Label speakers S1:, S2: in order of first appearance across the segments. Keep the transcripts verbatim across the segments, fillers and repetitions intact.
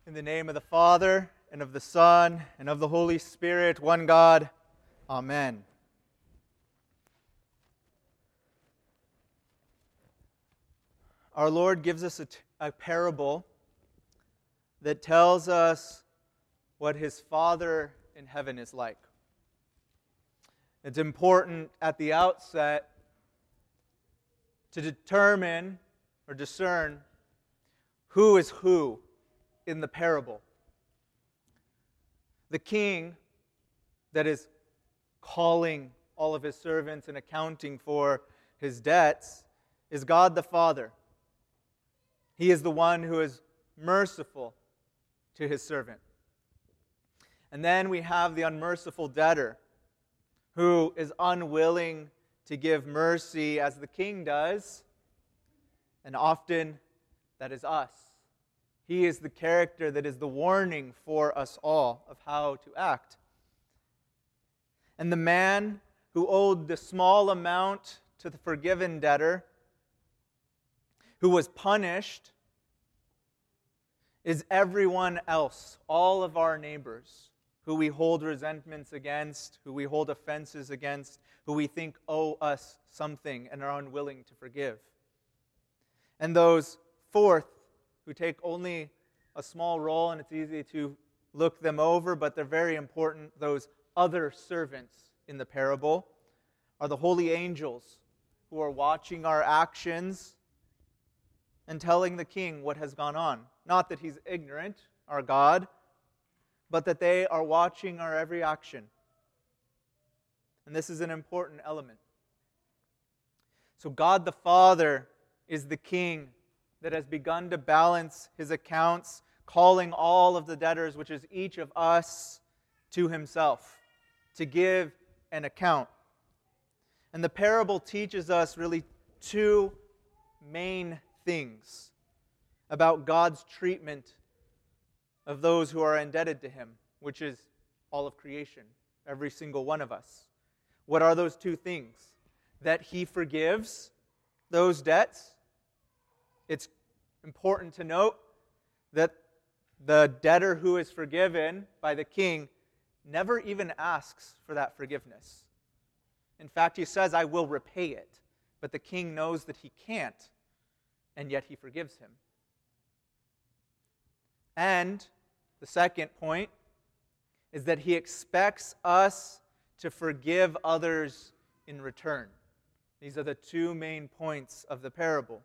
S1: In the name of the Father, and of the Son, and of the Holy Spirit, one God. Amen. Our Lord gives us a, t- a parable that tells us what His Father in heaven is like. It's important at the outset to determine or discern who is who in the parable. The king that is calling all of his servants and accounting for his debts is God the Father. He is the one who is merciful to his servant. And then we have the unmerciful debtor who is unwilling to give mercy as the king does, and often that is us. He is the character that is the warning for us all of how to act. And the man who owed the small amount to the forgiven debtor, who was punished, is everyone else, all of our neighbors, who we hold resentments against, who we hold offenses against, who we think owe us something and are unwilling to forgive. And those fourth, who take only a small role, and it's easy to look them over, but they're very important. Those other servants in the parable are the holy angels who are watching our actions and telling the king what has gone on. Not that he's ignorant, our God, but that they are watching our every action. And this is an important element. So God the Father is the king that has begun to balance his accounts, calling all of the debtors, which is each of us, to himself, to give an account. And the parable teaches us really two main things about God's treatment of those who are indebted to him, which is all of creation, every single one of us. What are those two things? That he forgives those debts. It's important to note that the debtor who is forgiven by the king never even asks for that forgiveness. In fact, he says, I will repay it. But the king knows that he can't, and yet he forgives him. And the second point is that he expects us to forgive others in return. These are the two main points of the parable.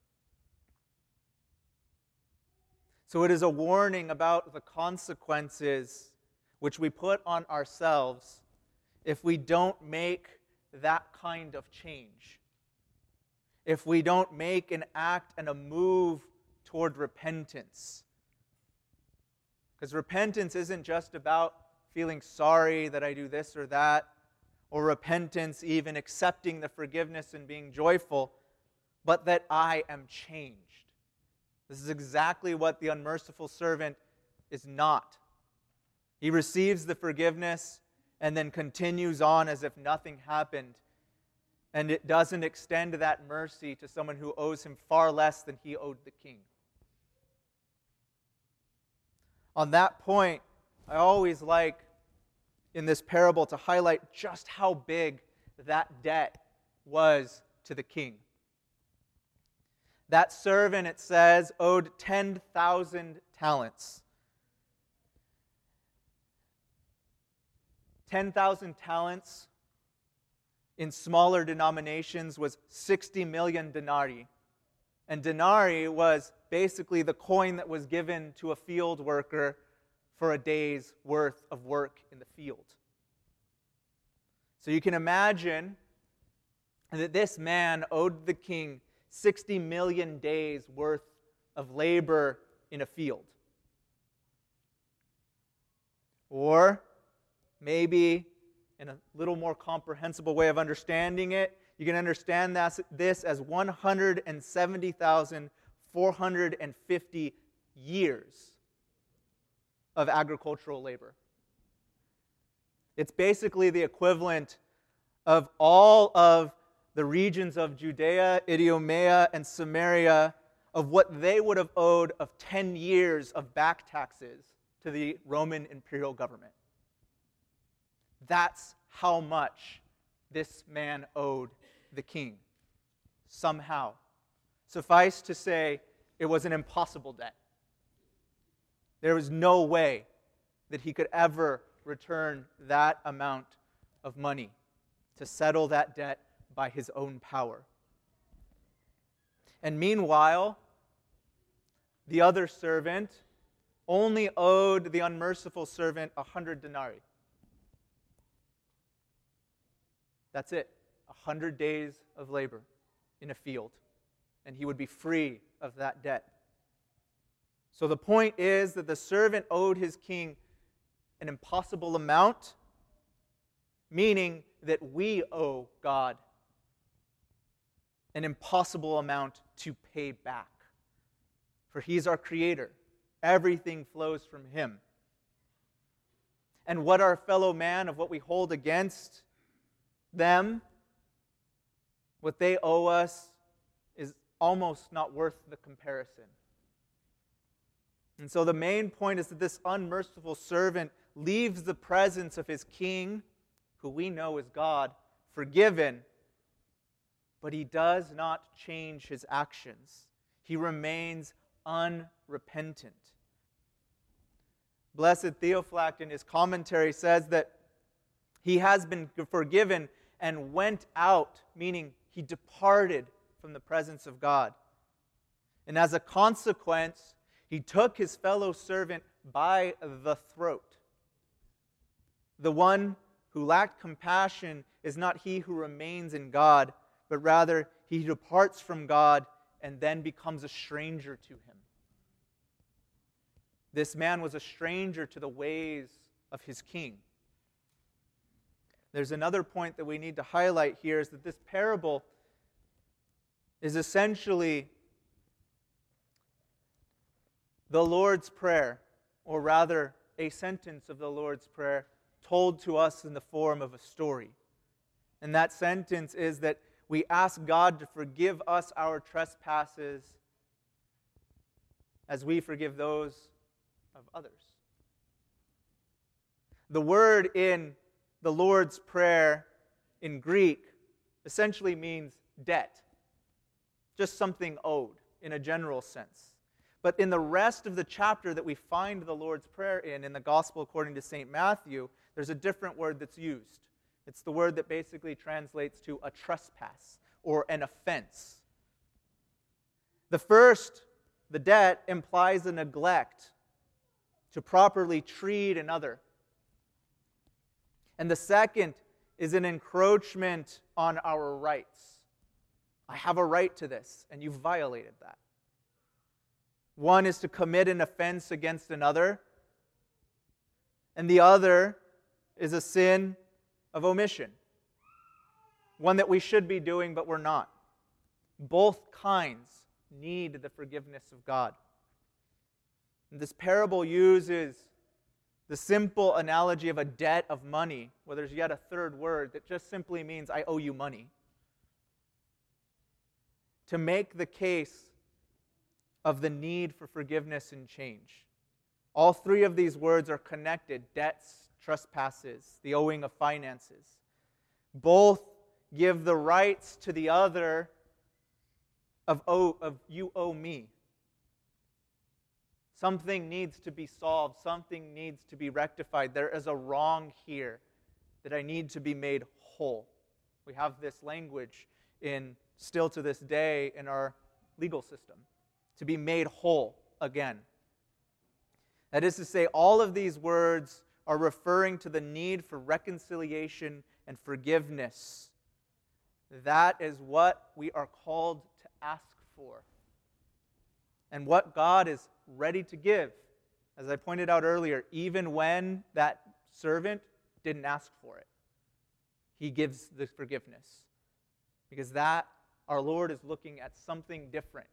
S1: So it is a warning about the consequences which we put on ourselves if we don't make that kind of change. If we don't make an act and a move toward repentance. Because repentance isn't just about feeling sorry that I do this or that, or repentance even accepting the forgiveness and being joyful, but that I am changed. This is exactly what the unmerciful servant is not. He receives the forgiveness and then continues on as if nothing happened. And it doesn't extend that mercy to someone who owes him far less than he owed the king. On that point, I always like in this parable to highlight just how big that debt was to the king. That servant, it says, owed ten thousand talents. ten thousand talents in smaller denominations was sixty million denarii. And denarii was basically the coin that was given to a field worker for a day's worth of work in the field. So you can imagine that this man owed the king sixty million days worth of labor in a field. Or maybe in a little more comprehensible way of understanding it, you can understand this as one hundred seventy thousand four hundred fifty years of agricultural labor. It's basically the equivalent of all of the regions of Judea, Idumea, and Samaria of what they would have owed of ten years of back taxes to the Roman imperial government. That's how much this man owed the king. Somehow. Suffice to say, it was an impossible debt. There was no way that he could ever return that amount of money to settle that debt by his own power. And meanwhile, the other servant only owed the unmerciful servant a hundred denarii. That's it. A hundred days of labor in a field. And he would be free of that debt. So the point is that the servant owed his king an impossible amount, meaning that we owe God an impossible amount to pay back. For he's our creator. Everything flows from him. And what our fellow man, of what we hold against them, what they owe us, is almost not worth the comparison. And so the main point is that this unmerciful servant leaves the presence of his king, who we know is God, forgiven, but he does not change his actions. He remains unrepentant. Blessed Theophylact in his commentary says that he has been forgiven and went out, meaning he departed from the presence of God. And as a consequence, he took his fellow servant by the throat. The one who lacked compassion is not he who remains in God, but rather he departs from God and then becomes a stranger to him. This man was a stranger to the ways of his king. There's another point that we need to highlight here, is that this parable is essentially the Lord's Prayer, or rather a sentence of the Lord's Prayer told to us in the form of a story. And that sentence is that we ask God to forgive us our trespasses as we forgive those of others. The word in the Lord's Prayer in Greek essentially means debt, just something owed in a general sense. But in the rest of the chapter that we find the Lord's Prayer in, in the Gospel according to Saint Matthew, there's a different word that's used. It's the word that basically translates to a trespass or an offense. The first, the debt, implies a neglect to properly treat another. And the second is an encroachment on our rights. I have a right to this, and you've violated that. One is to commit an offense against another, and the other is a sin of omission, one that we should be doing but we're not. Both kinds need the forgiveness of God. And this parable uses the simple analogy of a debt of money, where there's yet a third word that just simply means I owe you money, to make the case of the need for forgiveness and change. All three of these words are connected: debts, trespasses, the owing of finances. Both give the rights to the other of, oh, of you owe me. Something needs to be solved. Something needs to be rectified. There is a wrong here that I need to be made whole. We have this language in still to this day in our legal system, to be made whole again. That is to say, all of these words are referring to the need for reconciliation and forgiveness. That is what we are called to ask for, and what God is ready to give, as I pointed out earlier, even when that servant didn't ask for it. He gives the forgiveness, because that, our Lord is looking at something different.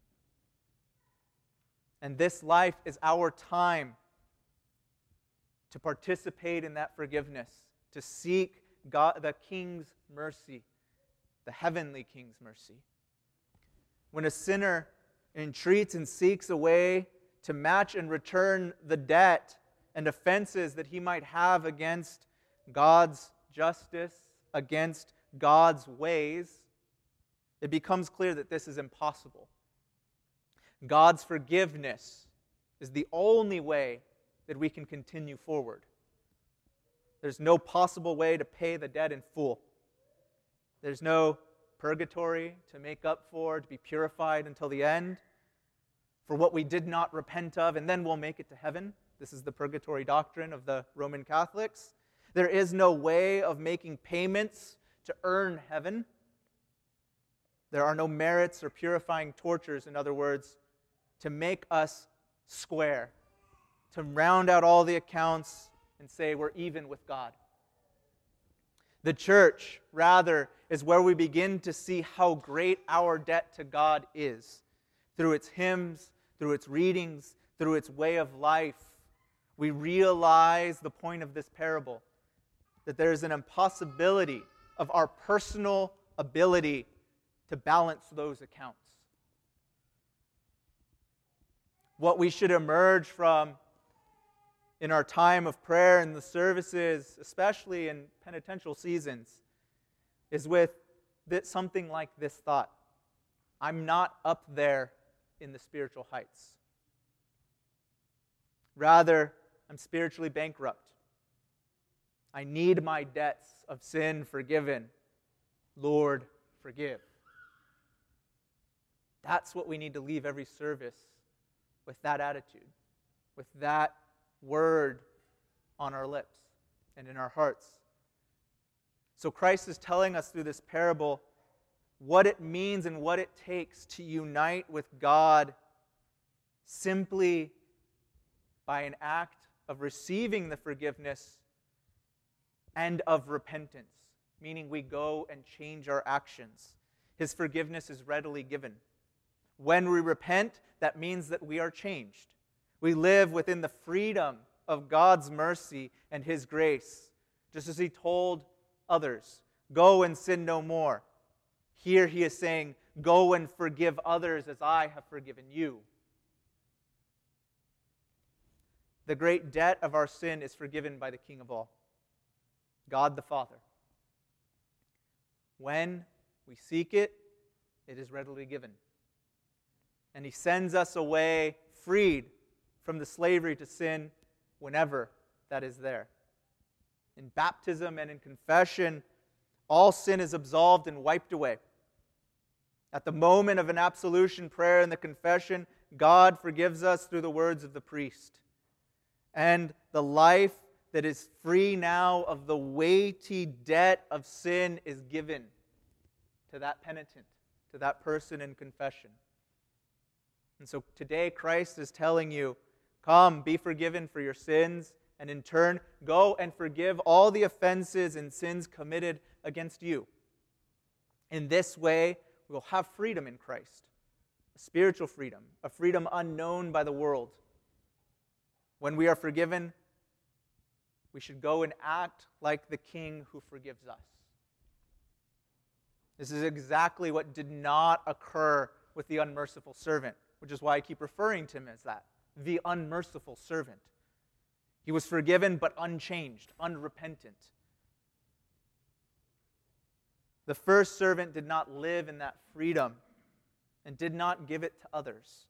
S1: And this life is our time to participate in that forgiveness, to seek God, the King's mercy, the heavenly King's mercy. When a sinner and entreats and seeks a way to match and return the debt and offenses that he might have against God's justice, against God's ways, it becomes clear that this is impossible. God's forgiveness is the only way that we can continue forward. There's no possible way to pay the debt in full. There's no purgatory to make up for, to be purified until the end, for what we did not repent of, and then we'll make it to heaven. This is the purgatory doctrine of the Roman Catholics. There is no way of making payments to earn heaven. There are no merits or purifying tortures, in other words, to make us square, to round out all the accounts and say we're even with God. The church, rather, is where we begin to see how great our debt to God is. Through its hymns, through its readings, through its way of life, we realize the point of this parable, that there is an impossibility of our personal ability to balance those accounts. What we should emerge from in our time of prayer and the services, especially in penitential seasons, is with this, something like this thought: I'm not up there in the spiritual heights. Rather, I'm spiritually bankrupt. I need my debts of sin forgiven. Lord, forgive. That's what we need to leave every service with, that attitude, with that word on our lips and in our hearts. So Christ is telling us through this parable what it means and what it takes to unite with God simply by an act of receiving the forgiveness and of repentance, meaning we go and change our actions. His forgiveness is readily given. When we repent, that means that we are changed. We live within the freedom of God's mercy and His grace. Just as He told others, go and sin no more. Here He is saying, go and forgive others as I have forgiven you. The great debt of our sin is forgiven by the King of all, God the Father. When we seek it, it is readily given. And He sends us away freed from the slavery to sin whenever that is there. In baptism and in confession, all sin is absolved and wiped away. At the moment of an absolution prayer and the confession, God forgives us through the words of the priest. And the life that is free now of the weighty debt of sin is given to that penitent, to that person in confession. And so today Christ is telling you, come, be forgiven for your sins, and in turn, go and forgive all the offenses and sins committed against you. In this way, we will have freedom in Christ, a spiritual freedom, a freedom unknown by the world. When we are forgiven, we should go and act like the King who forgives us. This is exactly what did not occur with the unmerciful servant, which is why I keep referring to him as that, the unmerciful servant. He was forgiven but unchanged, unrepentant. The first servant did not live in that freedom and did not give it to others.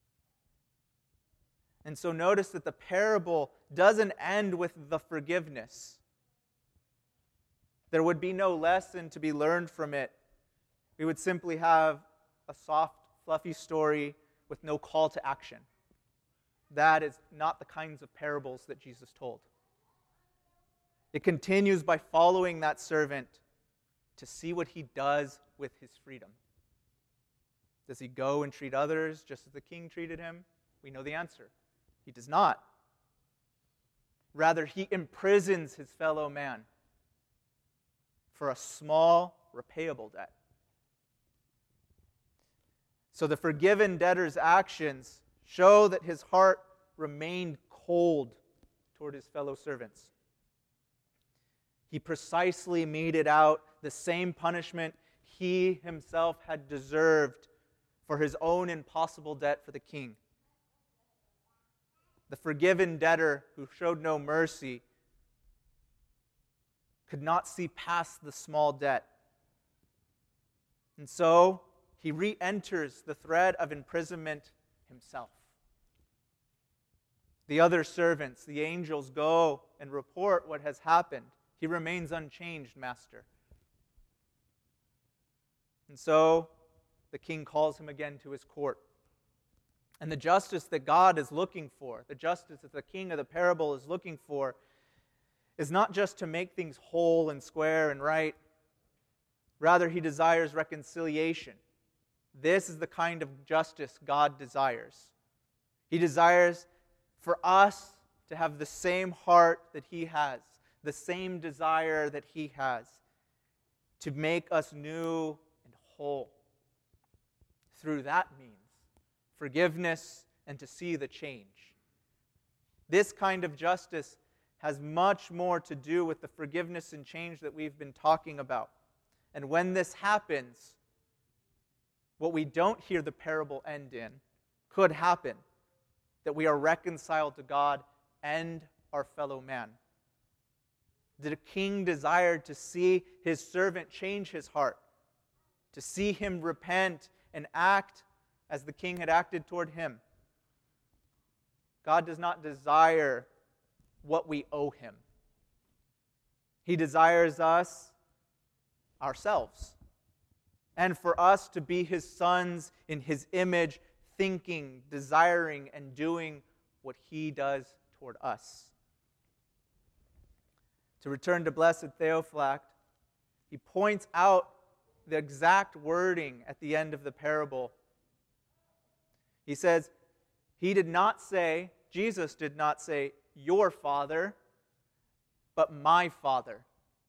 S1: And so notice that the parable doesn't end with the forgiveness. There would be no lesson to be learned from it. We would simply have a soft, fluffy story with no call to action. That is not the kinds of parables that Jesus told. It continues by following that servant to see what he does with his freedom. Does he go and treat others just as the king treated him? We know the answer. He does not. Rather, he imprisons his fellow man for a small, repayable debt. So the forgiven debtor's actions show that his heart remained cold toward his fellow servants. He precisely meted out the same punishment he himself had deserved for his own impossible debt for the king. The forgiven debtor who showed no mercy could not see past the small debt. And so he re-enters the thread of imprisonment himself. The other servants, the angels, go and report what has happened. He remains unchanged, master. And so the king calls him again to his court. And the justice that God is looking for, the justice that the king of the parable is looking for, is not just to make things whole and square and right. Rather, he desires reconciliation. This is the kind of justice God desires. He desires for us to have the same heart that he has, the same desire that he has, to make us new and whole. Through that means forgiveness and to see the change. This kind of justice has much more to do with the forgiveness and change that we've been talking about. And when this happens, what we don't hear the parable end in could happen, that we are reconciled to God and our fellow man. The king desired to see his servant change his heart, to see him repent and act as the king had acted toward him. God does not desire what we owe him. He desires us, ourselves, and for us to be his sons in his image, thinking, desiring, and doing what he does toward us. To return to Blessed Theophylact, he points out the exact wording at the end of the parable. He says, he did not say, Jesus did not say, your Father, but my Father.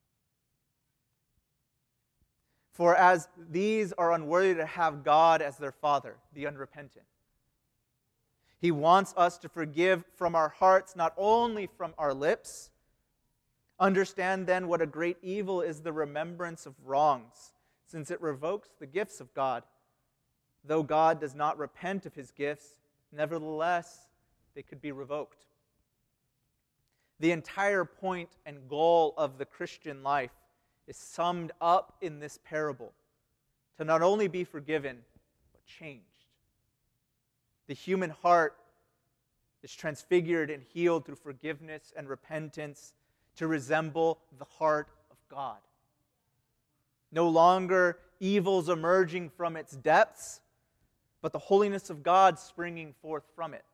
S1: For as these are unworthy to have God as their Father, the unrepentant. He wants us to forgive from our hearts, not only from our lips. Understand then what a great evil is the remembrance of wrongs, since it revokes the gifts of God. Though God does not repent of his gifts, nevertheless, they could be revoked. The entire point and goal of the Christian life is summed up in this parable, to not only be forgiven, but changed. The human heart is transfigured and healed through forgiveness and repentance to resemble the heart of God. No longer evils emerging from its depths, but the holiness of God springing forth from it.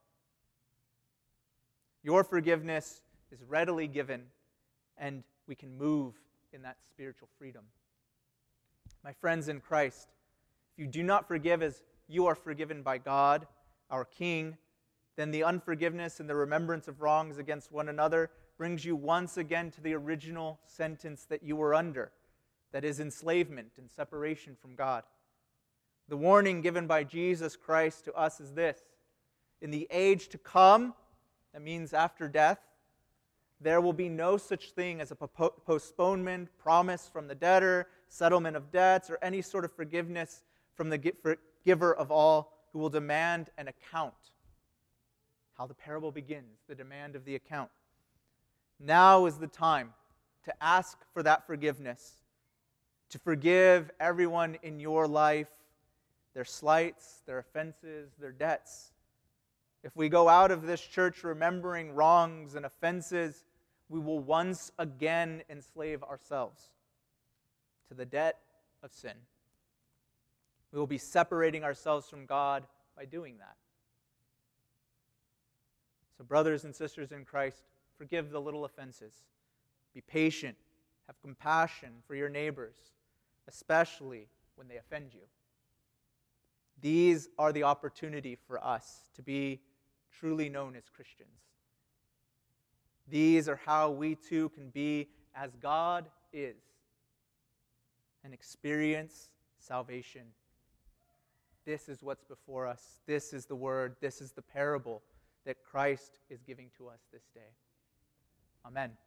S1: Your forgiveness is readily given, and we can move in that spiritual freedom. My friends in Christ, if you do not forgive as you are forgiven by God, our King, then the unforgiveness and the remembrance of wrongs against one another brings you once again to the original sentence that you were under, that is enslavement and separation from God. The warning given by Jesus Christ to us is this: in the age to come, that means after death, there will be no such thing as a postponement, promise from the debtor, settlement of debts, or any sort of forgiveness from the giver of all, who will demand an account. How the parable begins, the demand of the account. Now is the time to ask for that forgiveness, to forgive everyone in your life, their slights, their offenses, their debts. If we go out of this church remembering wrongs and offenses, we will once again enslave ourselves to the debt of sin. We will be separating ourselves from God by doing that. So, brothers and sisters in Christ, forgive the little offenses. Be patient. Have compassion for your neighbors, especially when they offend you. These are the opportunity for us to be truly known as Christians. These are how we too can be as God is and experience salvation. This is what's before us. This is the word. This is the parable that Christ is giving to us this day. Amen.